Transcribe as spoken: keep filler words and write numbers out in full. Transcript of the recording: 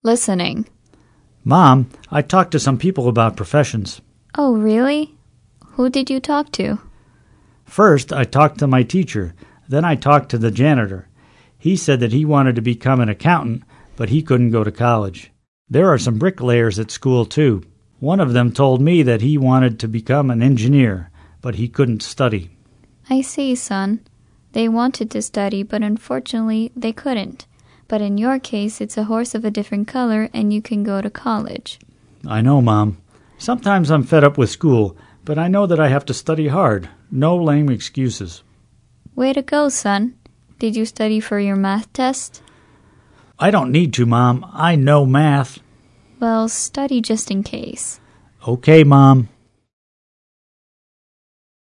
Listening. Mom, I talked to some people about professions. Oh, really? Who did you talk to? First, I talked to my teacher. Then I talked to the janitor. He said that he wanted to become an accountant, but he couldn't go to college. There are some bricklayers at school, too. One of them told me that he wanted to become an engineer, but he couldn't study. I see, son. They wanted to study, but unfortunately they couldn't. But in your case, it's a horse of a different color, and you can go to college. I know, Mom. Sometimes I'm fed up with school, but I know that I have to study hard. No lame excuses. Way to go, son. Did you study for your math test? I don't need to, Mom. I know math. Well, study just in case. Okay, Mom.